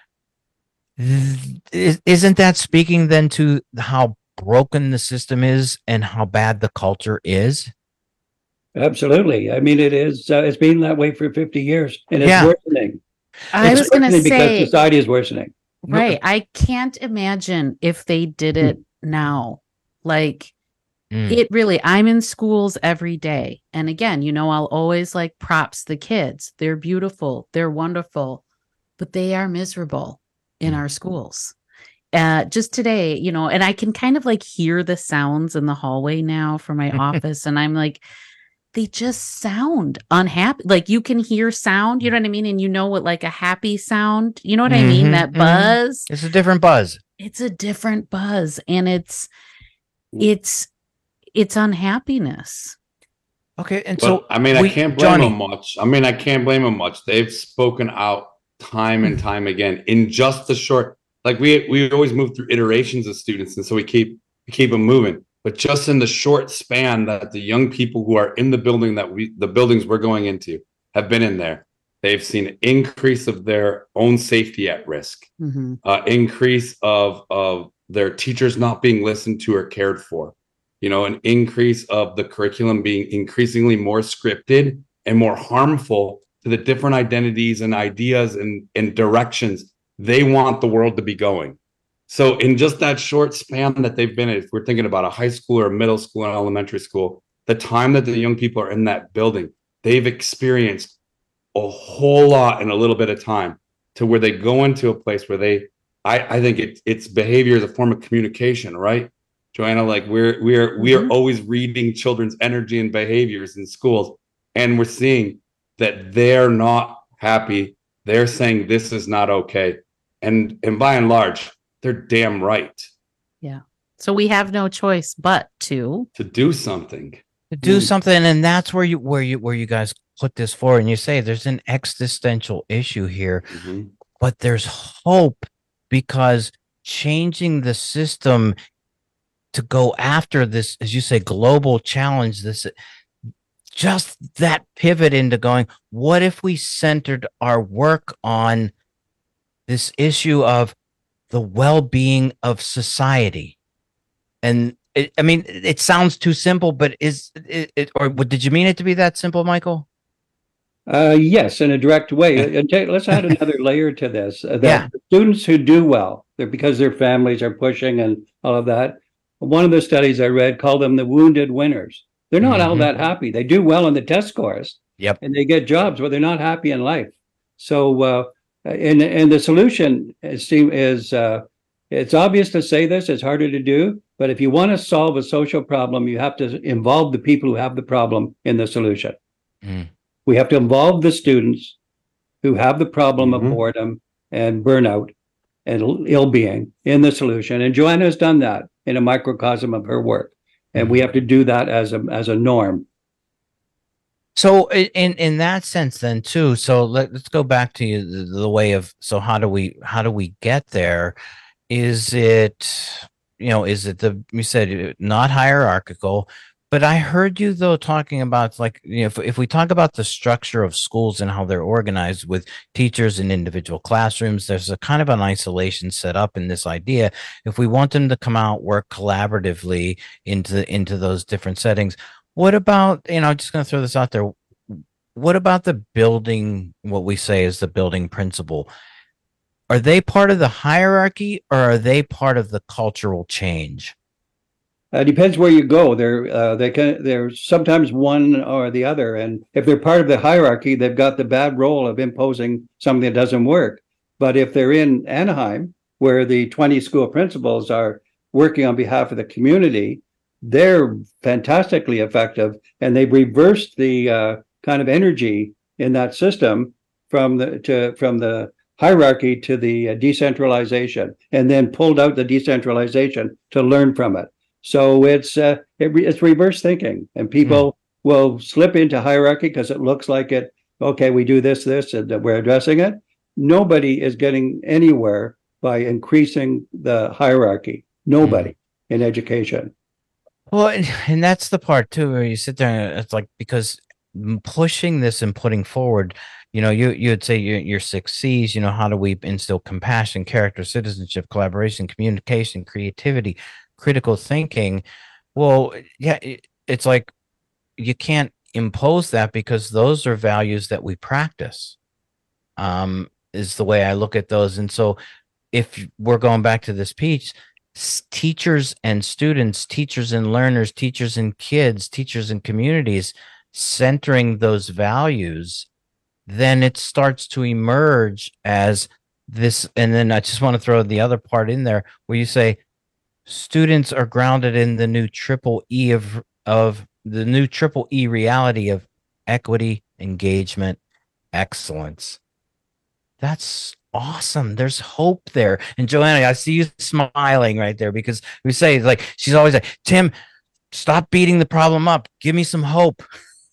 Isn't that speaking then to how broken the system is and how bad the culture is? Absolutely. I mean, it is. Uh, it's been that way for fifty years, and it's Yeah. worsening. I It's was going to worsening because say, society is worsening. right. I can't imagine if they did it now. Like, Mm. it really, I'm in schools every day. And again, you know, I'll always like props the kids. They're beautiful. They're wonderful, but they are miserable in our schools. uh, just today, you know, and I can kind of like hear the sounds in the hallway now from my office. And I'm like, they just sound unhappy. Like you can hear sound, you know what I mean? And you know what, like a happy sound, you know what mm-hmm, I mean? That buzz. Mm-hmm. It's a different buzz. It's a different buzz. And it's, it's, it's unhappiness. Okay. And but, so, I mean, we, I can't blame Johnny. them much. I mean, I can't blame them much. They've spoken out time and time again in just the short, like we, we always move through iterations of students. And so we keep, we keep them moving. But just in the short span that the young people who are in the building that we, the buildings we're going into have been in there, they've seen an increase of their own safety at risk, mm-hmm. uh, increase of, of their teachers not being listened to or cared for, you know, an increase of the curriculum being increasingly more scripted and more harmful to the different identities and ideas and, and directions they want the world to be going. So in just that short span that they've been in, if we're thinking about a high school or middle school and elementary school, the time that the young people are in that building, they've experienced a whole lot in a little bit of time to where they go into a place where they, I, I think it, it's behavior is a form of communication, right? Joanna, like we're, we're, we are always reading children's energy and behaviors in schools. And we're seeing that they're not happy. They're saying this is not okay. And, and by and large, they're damn right. Yeah. So we have no choice but to to do something. To do mm. something, and that's where you where you where you guys put this forward, and you say there's an existential issue here, mm-hmm. but there's hope because changing the system to go after this, as you say, global challenge, this just that pivot into going, what if we centered our work on this issue of the well-being of society? And it, I mean, it sounds too simple, but is it, it, or did you mean it to be that simple, Michael? Uh, yes, in a direct way. And take, let's add another layer to this. Uh, that yeah. Students who do well, they're because their families are pushing and all of that. One of the studies I read called them the wounded winners. They're not mm-hmm. all that happy. They do well in the test scores. Yep. And they get jobs, but they're not happy in life. So, uh, And and the solution is, is uh, it's obvious to say this, it's harder to do, but if you want to solve a social problem, you have to involve the people who have the problem in the solution. Mm. We have to involve the students who have the problem mm-hmm. of boredom and burnout and ill-being in the solution. And Joanna has done that in a microcosm of her work. And mm-hmm. we have to do that as a as a norm. So in in that sense then too, so let, let's go back to the, the way of, so how do we how do we get there? Is it, you know, is it the, you said not hierarchical, but I heard you though talking about, like, you know, if, if we talk about the structure of schools and how they're organized with teachers in individual classrooms, there's a kind of an isolation set up in this idea. If we want them to come out, work collaboratively into into those different settings, what about, you know, I'm just going to throw this out there. What about the building, what we say is the building principle? Are they part of the hierarchy or are they part of the cultural change? It depends where you go. They're uh, they can they're sometimes one or the other. And if they're part of the hierarchy, they've got the bad role of imposing something that doesn't work. But if they're in Anaheim, where the twenty school principals are working on behalf of the community, they're fantastically effective, and they've reversed the uh, kind of energy in that system from the to from the hierarchy to the uh, decentralization, and then pulled out the decentralization to learn from it. So it's uh, it re- it's reverse thinking, and people mm. will slip into hierarchy because it looks like it. Okay, we do this, this, and we're addressing it. Nobody is getting anywhere by increasing the hierarchy. Nobody mm. in education. Well, and, and that's the part too, where you sit there and it's like, because pushing this and putting forward, you know, you you'd say your your six C's, you know, how do we instill compassion, character, citizenship, collaboration, communication, creativity, critical thinking? Well, yeah, it, it's like you can't impose that because those are values that we practice, um, is the way I look at those. And so if we're going back to this speech, teachers and students, teachers and learners, teachers and kids, teachers and communities, centering those values, then it starts to emerge as this, and then I just want to throw the other part in there where you say students are grounded in the new triple E of of the new triple E reality of equity, engagement, excellence. That's awesome. There's hope there. And Joanna, I see you smiling right there, because we say, like, she's always like, Tim, stop beating the problem up. Give me some hope.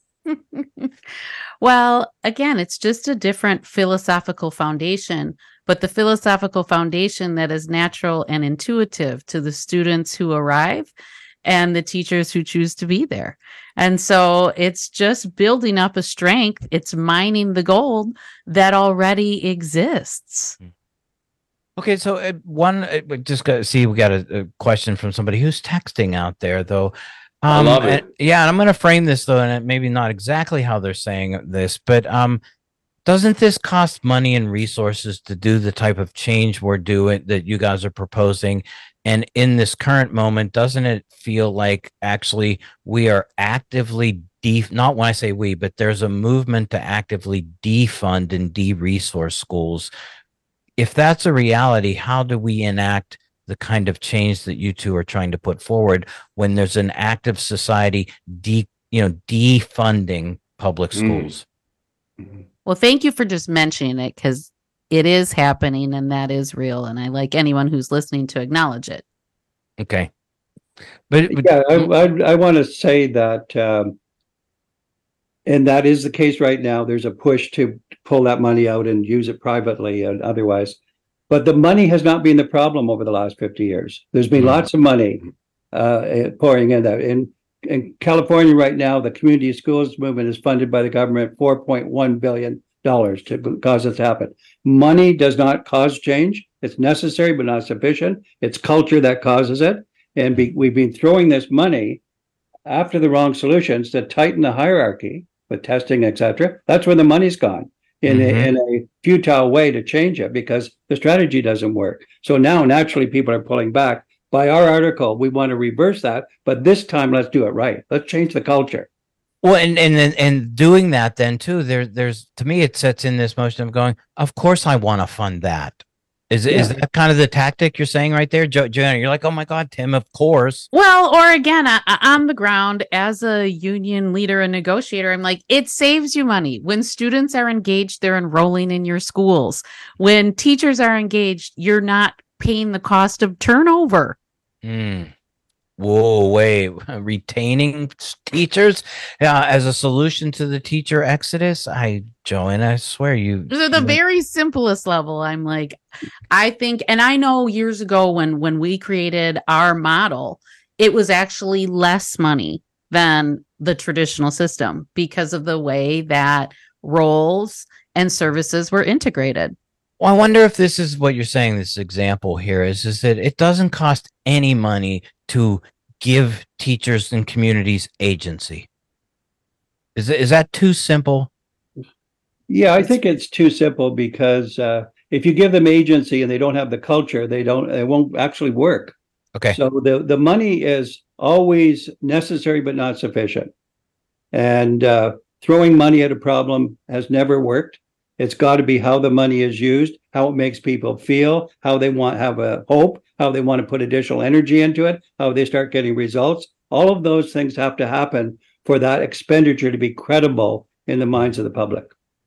Well, again, it's just a different philosophical foundation, but the philosophical foundation that is natural and intuitive to the students who arrive and the teachers who choose to be there. And so it's just building up a strength. It's mining the gold that already exists. Okay, so uh, one, uh, we just got to see, we got a, a question from somebody who's texting out there, though. Um, I love it. and- yeah, and I'm going to frame this, though, and it maybe not exactly how they're saying this, but um, doesn't this cost money and resources to do the type of change we're doing, that you guys are proposing? And in this current moment, doesn't it feel like actually we are actively def- not when I say we, but there's a movement to actively defund and de-resource schools? If that's a reality, how do we enact the kind of change that you two are trying to put forward when there's an active society de- you know, defunding public schools? Mm. Well, thank you for just mentioning it, because it is happening and that is real. And I like anyone who's listening to acknowledge it. Okay. But, but yeah, I, I, I want to say that, um, and that is the case right now. There's a push to pull that money out and use it privately and otherwise. But the money has not been the problem over the last fifty years. There's been mm-hmm. lots of money uh, pouring in that. In, in California right now, the community schools movement is funded by the government four point one billion dollars to cause it to happen. Money does not cause change. It's necessary, but not sufficient. It's culture that causes it. And be, we've been throwing this money after the wrong solutions to tighten the hierarchy with testing, et cetera. That's where the money's gone in, mm-hmm. a, in a futile way to change it, because the strategy doesn't work. So now naturally people are pulling back. By our article, we want to reverse that, but this time let's do it right. Let's change the culture. Well, and and and doing that then too, there there's to me it sets in this motion of going, of course I want to fund that. Is yeah. is that kind of the tactic you're saying right there, jo- Joanna? You're like, oh my God, Tim, of course. Well, or again, I, I, on the ground as a union leader and negotiator, I'm like, it saves you money when students are engaged. They're enrolling in your schools. When teachers are engaged, you're not paying the cost of turnover. Mm. Whoa, wait, retaining teachers uh, as a solution to the teacher exodus? I, Joanna, I swear you. At the very simplest level, I'm like, I think, and I know years ago when, when we created our model, it was actually less money than the traditional system because of the way that roles and services were integrated. Well, I wonder if this is what you're saying, this example here is, is that it doesn't cost any money to give teachers and communities agency. Is it, is that too simple? Yeah, I think it's too simple, because uh, if you give them agency and they don't have the culture, they don't, it won't actually work. Okay. So the, the money is always necessary, but not sufficient. And uh, throwing money at a problem has never worked. It's got to be how the money is used, how it makes people feel, how they want have a hope, how they want to put additional energy into it, how they start getting results. All of those things have to happen for that expenditure to be credible in the minds of the public.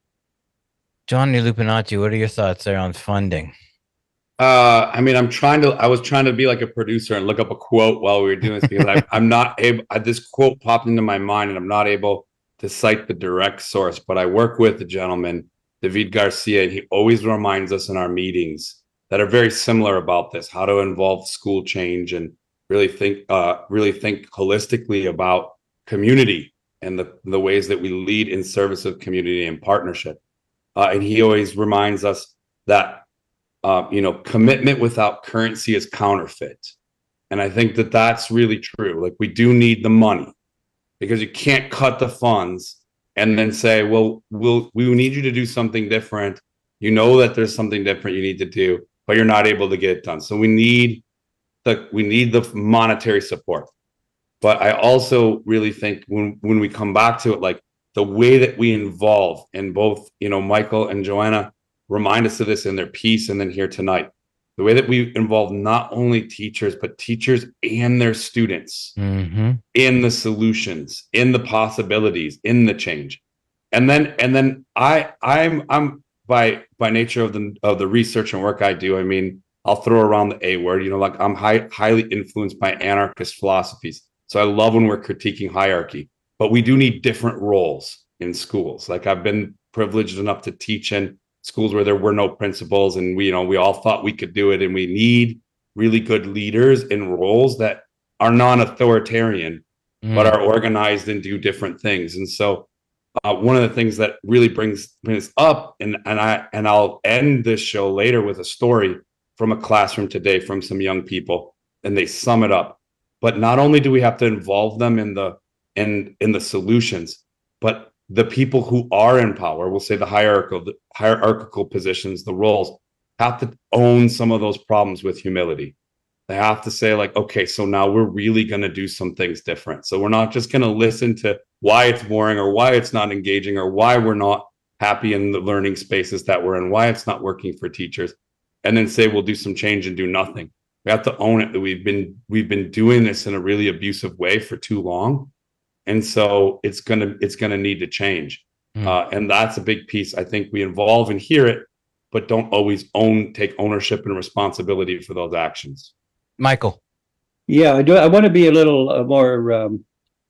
Johnny Lupinacci, what are your thoughts there on funding? Uh, I mean, I'm trying to, I was trying to be like a producer and look up a quote while we were doing this, because I, I'm not able, I, this quote popped into my mind and I'm not able to cite the direct source, but I work with the gentleman, David Garcia, and he always reminds us in our meetings that are very similar about this, how to involve school change and really think, uh, really think holistically about community and the, the ways that we lead in service of community and partnership. Uh, and he always reminds us that, uh, you know, commitment without currency is counterfeit. And I think that that's really true. Like, we do need the money, because you can't cut the funds and then say, well, we'll, we need you to do something different. You know that there's something different you need to do, but you're not able to get it done. So we need the, we need the monetary support. But I also really think when, when we come back to it, like the way that we involve in both, you know, Michael and Joanna, remind us of this in their piece and then here tonight. The way that we involve not only teachers, but teachers and their students mm-hmm. in the solutions, in the possibilities, in the change. And then, and then I, I'm, I'm by, by nature of the, of the research and work I do, I mean, I'll throw around the A word, you know, like I'm high, highly influenced by anarchist philosophies. So I love when we're critiquing hierarchy, but we do need different roles in schools. Like I've been privileged enough to teach in schools where there were no principals, and we, you know, we all thought we could do it. And we need really good leaders in roles that are non-authoritarian, mm. but are organized and do different things. And so uh, one of the things that really brings, brings up, and, and I, and I'll end this show later with a story from a classroom today from some young people, and they sum it up. But not only do we have to involve them in the, in, in the solutions, but the people who are in power, we'll say the hierarchical, the hierarchical positions, the roles, have to own some of those problems with humility. They have to say like, okay, so now we're really going to do some things different. So we're not just going to listen to why it's boring or why it's not engaging or why we're not happy in the learning spaces that we're in, why it's not working for teachers, and then say we'll do some change and do nothing. We have to own it that we've been we've been doing this in a really abusive way for too long. And so it's gonna it's gonna need to change, mm. uh, and that's a big piece. I think we involve and hear it, but don't always own take ownership and responsibility for those actions. Michael, yeah, I do. I want to be a little uh, more um,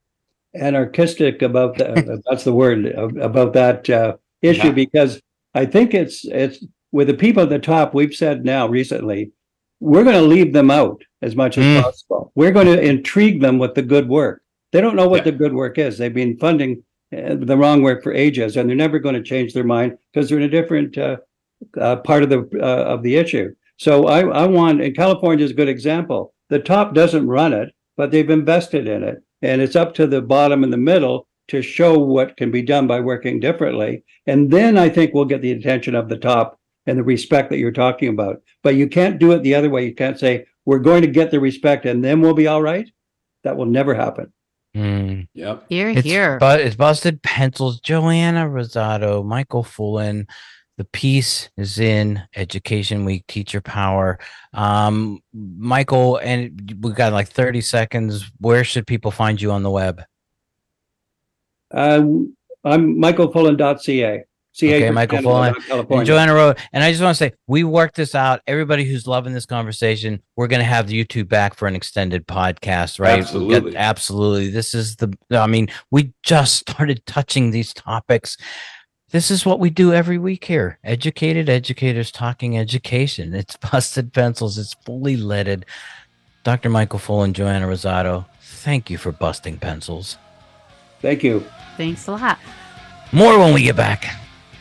anarchistic about that. That's the word about that uh, issue, yeah. Because I think it's it's with the people at the top. We've said now recently, we're going to leave them out as much as mm. possible. We're going to intrigue them with the good work. They don't know what yeah. the good work is. They've been funding uh, the wrong work for ages, and they're never going to change their mind because they're in a different uh, uh, part of the uh, of the issue. So I, I want, and California is a good example. The top doesn't run it, but they've invested in it, and it's up to the bottom and the middle to show what can be done by working differently. And then I think we'll get the attention of the top and the respect that you're talking about. But you can't do it the other way. You can't say we're going to get the respect and then we'll be all right. That will never happen. Mm. Yep. Here, it's, here. But it's Busted Pencils. Joanna Rosado, Michael Fullen. The piece is in Education Week, Teacher Power. Um, Michael, and we've got like thirty seconds. Where should people find you on the web? Uh, I'm michael fullen dot c a. C A okay, Michael Fullen and Joanna Rowe. And I just want to say, we worked this out. Everybody who's loving this conversation, we're going to have the YouTube back for an extended podcast, right? Absolutely. Got, absolutely. This is the, I mean, we just started touching these topics. This is what we do every week here. Educated educators talking education. It's Busted Pencils. It's fully leaded. Doctor Michael Fullen, Joanna Rosado, thank you for busting pencils. Thank you. Thanks a lot. More when we get back.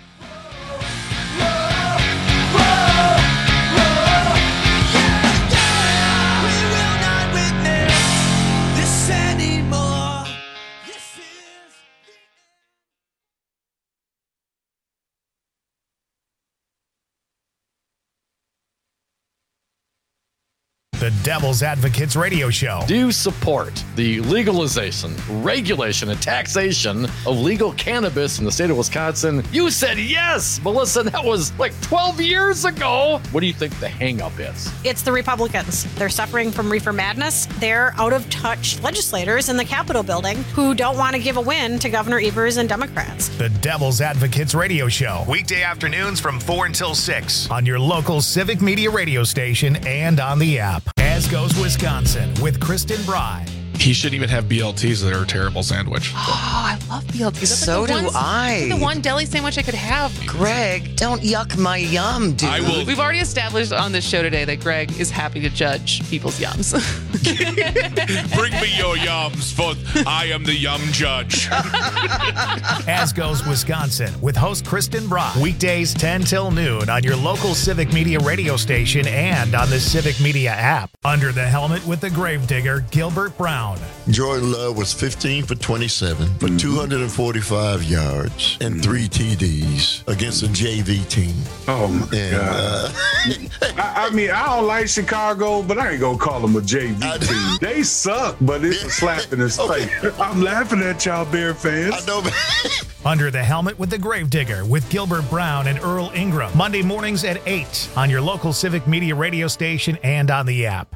The Devil's Advocates Radio Show. Do you support the legalization, regulation, and taxation of legal cannabis in the state of Wisconsin? You said yes, Melissa. That was like twelve years ago. What do you think the hang-up is? It's the Republicans. They're suffering from reefer madness. They're out-of-touch legislators in the Capitol building who don't want to give a win to Governor Evers and Democrats. The Devil's Advocates Radio Show. Weekday afternoons from four until six on your local Civic Media radio station and on the app. As Goes Wisconsin with Kristen Bry. He shouldn't even have B L Ts. They're a terrible sandwich. Oh, I love B L Ts. That's So like the do one, I. The one deli sandwich I could have. Greg, don't yuck my yum, dude. I will. We've already established on this show today that Greg is happy to judge people's yums. Bring me your yums, for I am the yum judge. As Goes Wisconsin with host Kristen Bry. Weekdays ten till noon on your local Civic Media radio station and on the Civic Media app. Under the helmet with the gravedigger, Gilbert Brown. Brown. Jordan Love was fifteen for twenty-seven for mm-hmm. two hundred forty-five yards and mm-hmm. three T Ds against a J V team. Oh, my and, God. Uh, I, I mean, I don't like Chicago, but I ain't going to call them a J V team. They suck, but it's a slap in the okay. face. I'm laughing at y'all Bear fans. I know, man. Under the Helmet with the Gravedigger with Gilbert Brown and Earl Ingram. Monday mornings at eight on your local Civic Media radio station and on the app.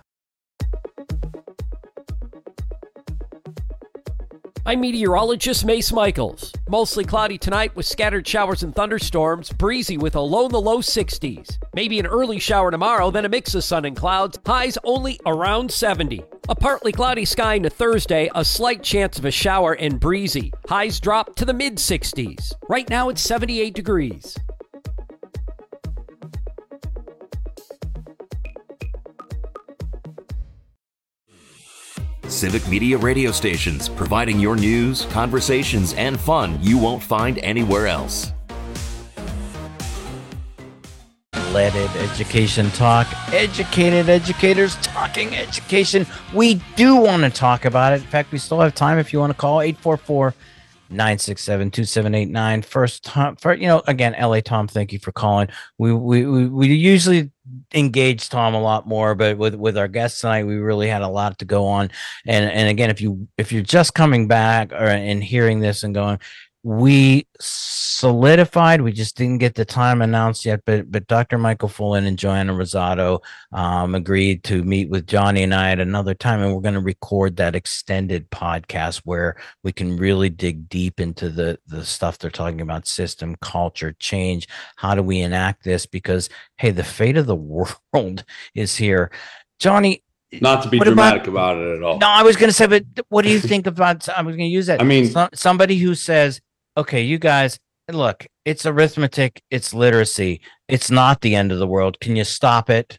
I'm meteorologist Mace Michaels. Mostly cloudy tonight with scattered showers and thunderstorms, breezy with a low in the low sixties. Maybe an early shower tomorrow, then a mix of sun and clouds, highs only around seventy. A partly cloudy sky into Thursday, a slight chance of a shower and breezy. Highs drop to the mid sixties. Right now it's seventy-eight degrees. Civic Media radio stations, providing your news, conversations, and fun you won't find anywhere else. Let it education talk. Educated educators talking education. We do want to talk about it. In fact, we still have time if you want to call eight four four, nine six seven, two seven eight nine. First time for, you know, again, L A Tom, thank you for calling. We we we, we usually engage Tom a lot more, but with with our guests tonight, we really had a lot to go on. And and again, if you if you're just coming back or and hearing this and going, we solidified, we just didn't get the time announced yet, but but Doctor Michael Fullen and Joanna Rosado um, agreed to meet with Johnny and I at another time, and we're going to record that extended podcast where we can really dig deep into the the stuff they're talking about: system, culture, change. How do we enact this? Because hey, the fate of the world is here. Johnny, not to be dramatic about, about it at all. No, I was going to say, but what do you think about? I was going to use that. I mean, so, somebody who says, okay, you guys, look, it's arithmetic, it's literacy, it's not the end of the world. Can you stop it?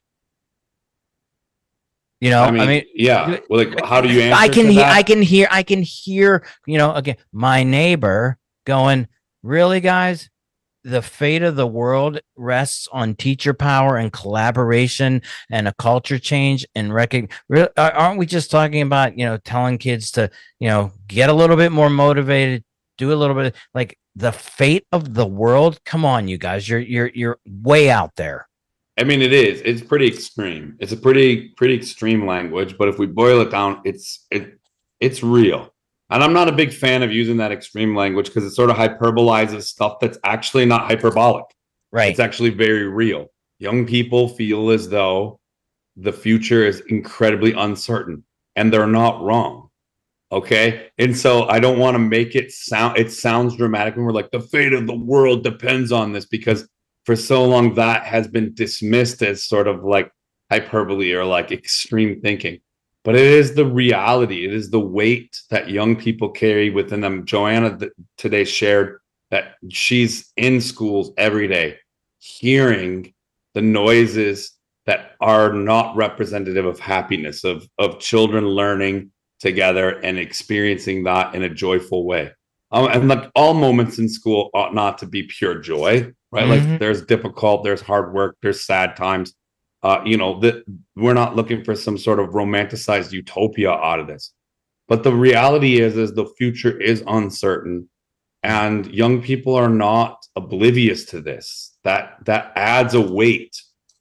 You know, I mean, I mean yeah. Well, like, how do you answer I can to hear, that? I can hear, I can hear, you know, again, my neighbor going, really, guys? The fate of the world rests on teacher power and collaboration and a culture change and recognize. Aren't we just talking about, you know, telling kids to, you know, get a little bit more motivated, do a little bit like the fate of the world? Come on, you guys, you're you're you're way out there. I mean, it is. It's pretty extreme. It's a pretty pretty extreme language, but if we boil it down, it's it it's real. And I'm not a big fan of using that extreme language because it sort of hyperbolizes stuff that's actually not hyperbolic. Right. It's actually very real. Young people feel as though the future is incredibly uncertain, and they're not wrong. Okay. And so I don't want to make it sound, it sounds dramatic when we're like, the fate of the world depends on this, because for so long that has been dismissed as sort of like hyperbole or like extreme thinking. But it is the reality. It is the weight that young people carry within them. Joanna th- today shared that she's in schools every day, hearing the noises that are not representative of happiness, of, of children learning together and experiencing that in a joyful way. Um, and like all moments in school ought not to be pure joy, right? Mm-hmm. Like there's difficult, there's hard work, there's sad times. Uh, you know, that we're not looking for some sort of romanticized utopia out of this. But the reality is, is the future is uncertain, and young people are not oblivious to this. That that adds a weight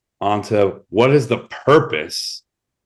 onto what is the purpose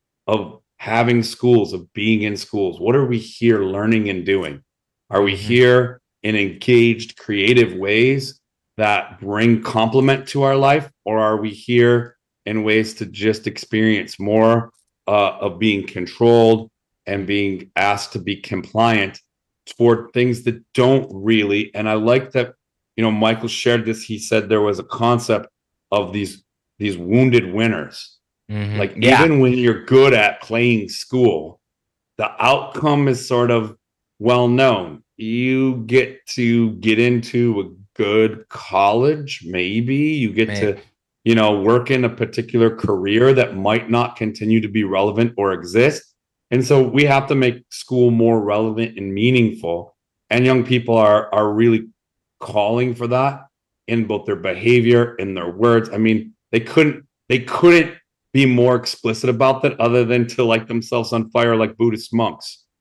of having schools, of being in schools. What are we here learning and doing? Are we here in engaged, creative ways that bring complement to our life, or are we here in ways to just experience more uh, of being controlled and being asked to be compliant toward things that don't really? And I like that, you know, Michael shared this. He said there was a concept of these these wounded winners. Mm-hmm. Like yeah. Even when you're good at playing school, the outcome is sort of well known. You get to get into a good college, maybe you get maybe. to you know, work in a particular career that might not continue to be relevant or exist. And so we have to make school more relevant and meaningful. And young people are are really calling for that in both their behavior and their words. I mean, they couldn't they couldn't be more explicit about that other than to light themselves on fire like Buddhist monks.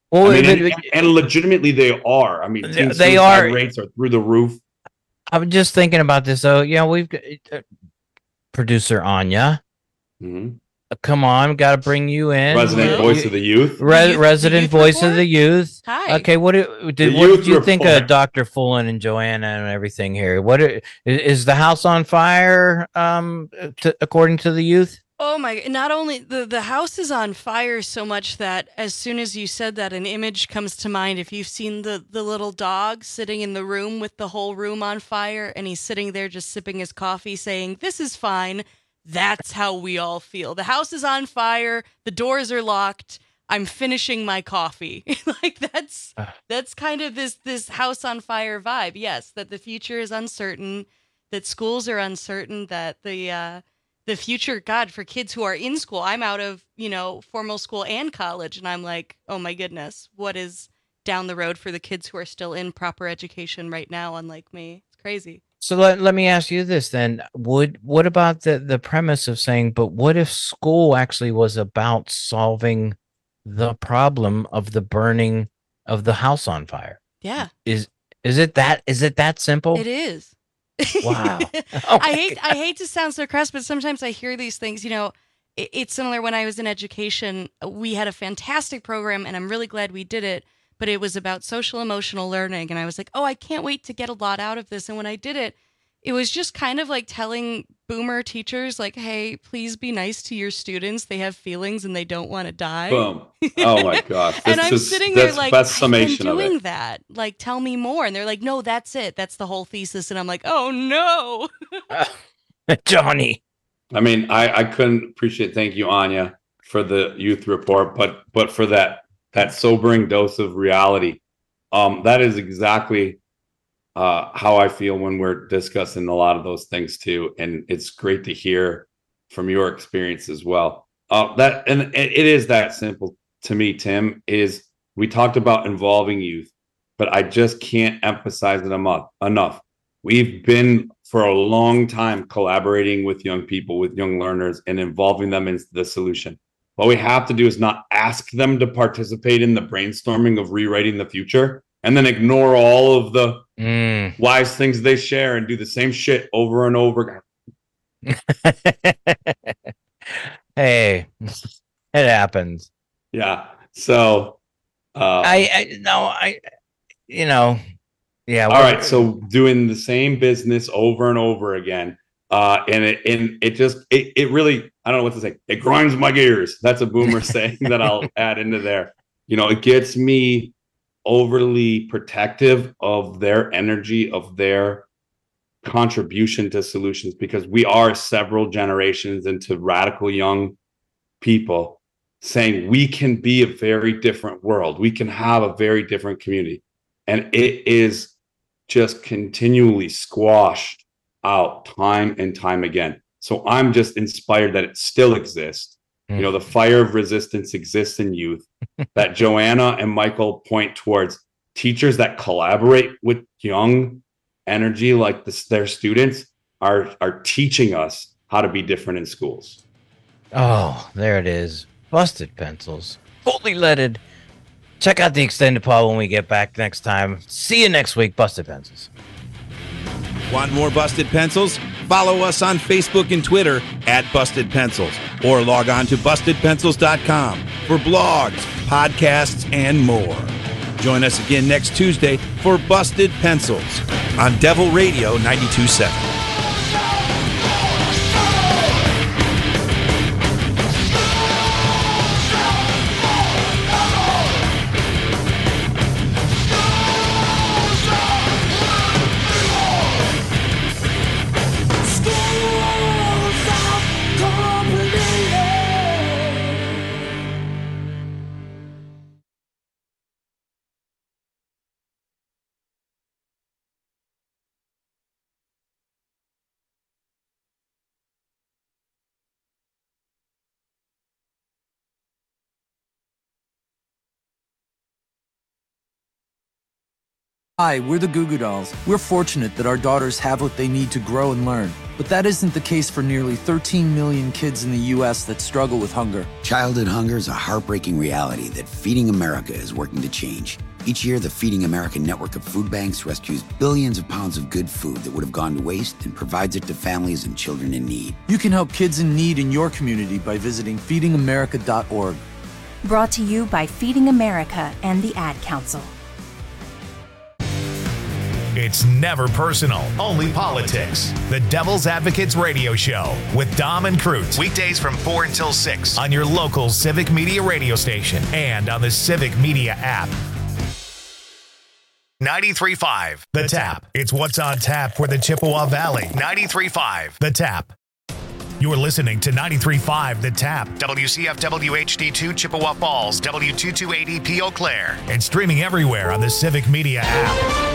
Well, I mean, and, and legitimately they are. I mean, they, they are. Rates are through the roof. I'm just thinking about this. So, you know, we've got uh, producer Anya. Mm-hmm. Uh, come on, got to bring you in. Resident you, voice of the youth. Re- youth resident youth voice report? of the youth. Hi. Okay, what did, did what did you report. think of Doctor Fullen and Joanna and everything here? What is, is the house on fire? Um, to, according to the youth. Oh my, not only the, the house is on fire so much that as soon as you said that, an image comes to mind. If you've seen the, the little dog sitting in the room with the whole room on fire and he's sitting there just sipping his coffee saying, "This is fine." That's how we all feel. The house is on fire. The doors are locked. I'm finishing my coffee. Like that's, that's kind of this, this house on fire vibe. Yes. That the future is uncertain, that schools are uncertain, that the, uh, the future, God, for kids who are in school. I'm out of, you know, formal school and college. And I'm like, oh my goodness, what is down the road for the kids who are still in proper education right now, unlike me? It's crazy. So let, let me ask you this then. Would, what about the, the premise of saying, but what if school actually was about solving the problem of the burning of the house on fire? Yeah. Is, is it that, is it that simple? It is. Wow. Oh I hate I hate to sound so crass, but sometimes I hear these things. You know, it, it's similar when I was in education. We had a fantastic program, and I'm really glad we did it. But it was about social emotional learning, and I was like, oh, I can't wait to get a lot out of this. And when I did it, it was just kind of like telling boomer teachers, like, hey, please be nice to your students. They have feelings and they don't want to die. Boom. Oh my gosh. And I'm is, sitting there like, best I've summation been doing of it. that. Like, tell me more. And they're like, no, that's it. That's the whole thesis. And I'm like, oh no. Johnny. I mean, I, I couldn't appreciate, thank you, Anya, for the youth report, but but for that that sobering dose of reality. Um, that is exactly uh, how I feel when we're discussing a lot of those things too. And it's great to hear from your experience as well. Uh, that and it is that simple to me, Tim, is we talked about involving youth, but I just can't emphasize it enough. enough. We've been for a long time collaborating with young people, with young learners, and involving them in the solution. What we have to do is not ask them to participate in the brainstorming of rewriting the future and then ignore all of the mm. wise things they share and do the same shit over and over. Hey, it happens. Yeah. So uh, I, I no, I, you know, yeah. All right. So doing the same business over and over again. Uh, and it and it just it, it really, I don't know what to say. It grinds my gears. That's a boomer saying that I'll add into there. You know, it gets me overly protective of their energy, of their contribution to solutions, because we are several generations into radical young people saying we can be a very different world. We can have a very different community. And it is just continually squashed out time and time again. So I'm just inspired that it still exists. Mm. You know, the fire of resistance exists in youth, that Joanna and Michael point towards teachers that collaborate with young energy like this, their students are, are teaching us how to be different in schools. Oh, there it is. Busted Pencils. Fully leaded. Check out the extended pod when we get back next time. See you next week, Busted Pencils. Want more Busted Pencils? Follow us on Facebook and Twitter at Busted Pencils, or log on to busted pencils dot com for blogs, podcasts, and more. Join us again next Tuesday for Busted Pencils on Devil Radio ninety-two point seven. Hi, we're the Goo Goo Dolls. We're fortunate that our daughters have what they need to grow and learn. But that isn't the case for nearly thirteen million kids in the U S that struggle with hunger. Childhood hunger is a heartbreaking reality that Feeding America is working to change. Each year, the Feeding America network of food banks rescues billions of pounds of good food that would have gone to waste and provides it to families and children in need. You can help kids in need in your community by visiting feeding america dot org. Brought to you by Feeding America and the Ad Council. It's never personal, only politics. The Devil's Advocates Radio Show with Dom and Cruz. Weekdays from four until six on your local Civic Media radio station and on the Civic Media app. ninety-three point five The Tap. It's what's on tap for the Chippewa Valley. ninety-three point five The Tap. You're listening to ninety-three point five The Tap, W C F W H D two Chippewa Falls, W two two eight E P Eau Claire, and streaming everywhere on the Civic Media app.